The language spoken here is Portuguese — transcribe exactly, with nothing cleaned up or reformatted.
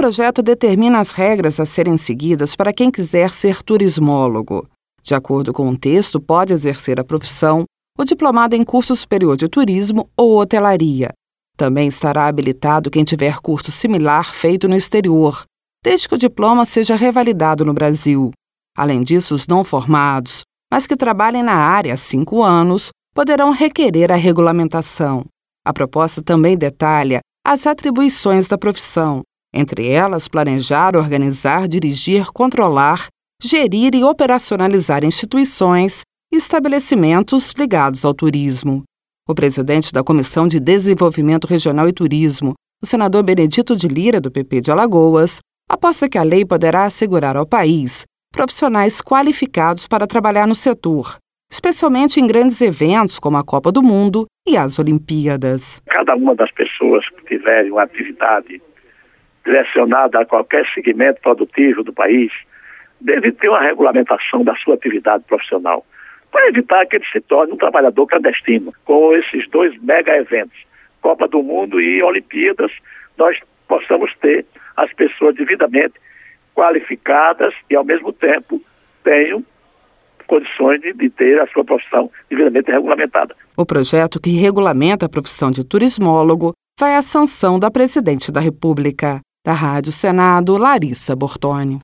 projeto determina as regras a serem seguidas para quem quiser ser turismólogo. De acordo com o texto, pode exercer a profissão o diplomado em curso superior de turismo ou hotelaria. Também estará habilitado quem tiver curso similar feito no exterior, desde que o diploma seja revalidado no Brasil. Além disso, os não formados, mas que trabalhem na área há cinco anos, poderão requerer a regulamentação. A proposta também detalha as atribuições da profissão, entre elas planejar, organizar, dirigir, controlar, gerir e operacionalizar instituições e estabelecimentos ligados ao turismo. O presidente da Comissão de Desenvolvimento Regional e Turismo, o senador Benedito de Lira, do P P de Alagoas, aposta que a lei poderá assegurar ao país profissionais qualificados para trabalhar no setor, especialmente em grandes eventos como a Copa do Mundo e as Olimpíadas. Cada uma das pessoas que tiverem uma atividade direcionada a qualquer segmento produtivo do país deve ter uma regulamentação da sua atividade profissional, para evitar que ele se torne um trabalhador clandestino. Com esses dois mega eventos, Copa do Mundo e Olimpíadas, nós possamos ter as pessoas devidamente qualificadas e, ao mesmo tempo, tenham condições de, de ter a sua profissão devidamente regulamentada. O projeto que regulamenta a profissão de turismólogo vai à sanção da Presidente da República. Da Rádio Senado, Larissa Bortoni.